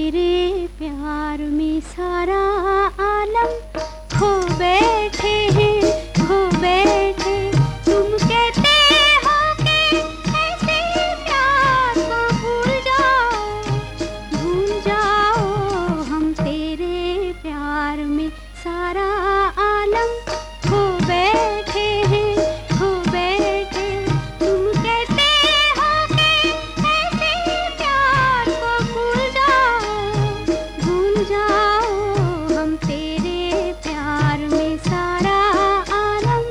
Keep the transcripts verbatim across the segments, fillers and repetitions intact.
तेरे प्यार में सारा आलम खो बैठे हैं, खो बैठे। तुम कहते हो कि ऐसे प्यार को भूल जाओ, भूल जाओ। हम तेरे प्यार में सारा आलम खो बैठे हैं, खो बैठे। तुम कहते हो कि ऐसे प्यार को भूल जाओ, भूल जाओ। हम तेरे प्यार में सारा आलम।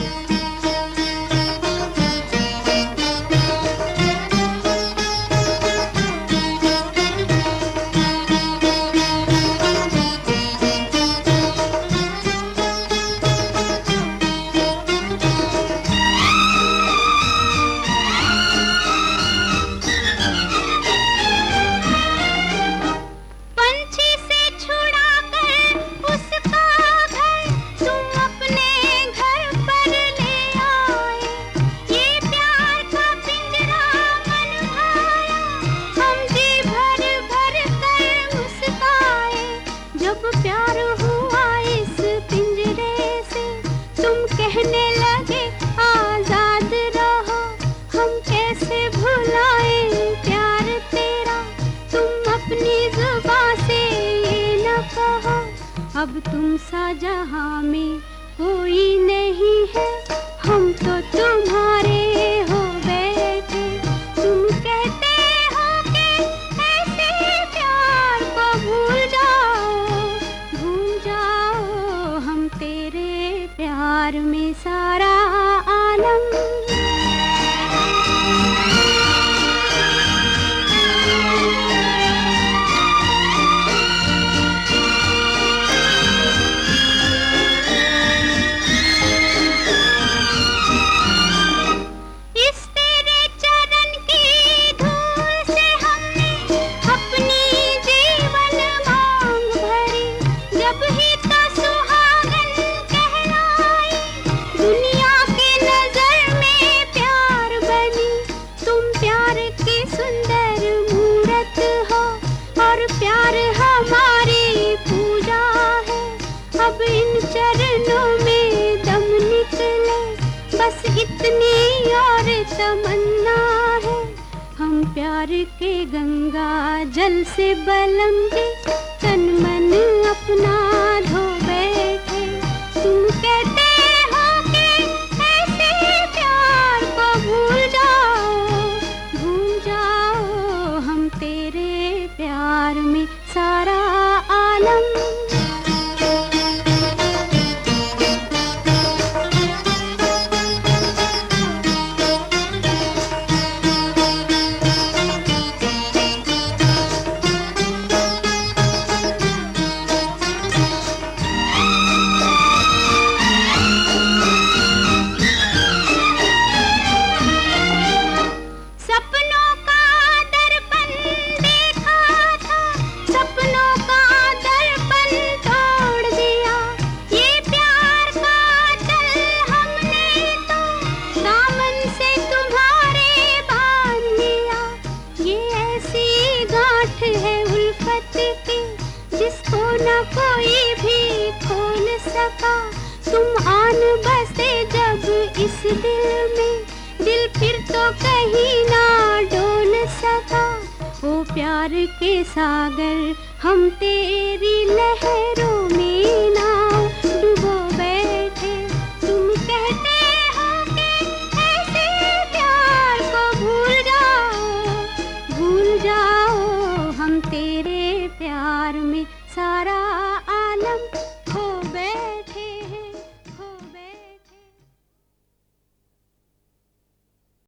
पंछी से छुड़ा कर उसका घर तुम अपने घर पर ले आए। ये प्यार का पिंजरा मन भाया, हम जी भर भर कर मुस्काए। जब प्यार हुआ इस पिंजरे से, तुम कहने लगे आजाद रहो। हम कैसे भुलाए प्यार तेरा, तुम अपनी जुबां से ये न कहो। अब तुम सा जहां में कोई नहीं है, हम तो तुम्हारे हो बैठे। तुम कहते हो कि ऐसे प्यार को भूल जाओ, भूल जाओ। हम तेरे प्यार में सारा आलम। इस तेरे चरण की धूल से हमने अपनी जीवन मांग भरी। जब ही तो सुहागन कहलाई, दुनिया की नजर में प्यार बनी। तुम प्यार की सुंदर मूरत हो, और प्यार हमारी पूजा है। अब इन चरणों में दम निकले, बस इतनी और तमन्ना है। हम प्यार के गंगा जल से बलम के तन मन अपना धो बैठे। तुम कहते हो कि ऐसे प्यार को भूल जाओ, भूल जाओ। हम तेरे प्यार में सारा आलम। सपनों का दर्पण देखा था, सपनों का दर्पण तोड़ दिया। ये प्यार का जल हमने तो दामन से तुम्हारे बांध लिया। ये ऐसी गांठ है उल्फत की, जिसको न कोई भी खोल सका। तुम आन बसे जब इस दिल में, दिल फिर तो कहीं ना डोल सका। ओ प्यार के सागर, हम तेरी लहरों में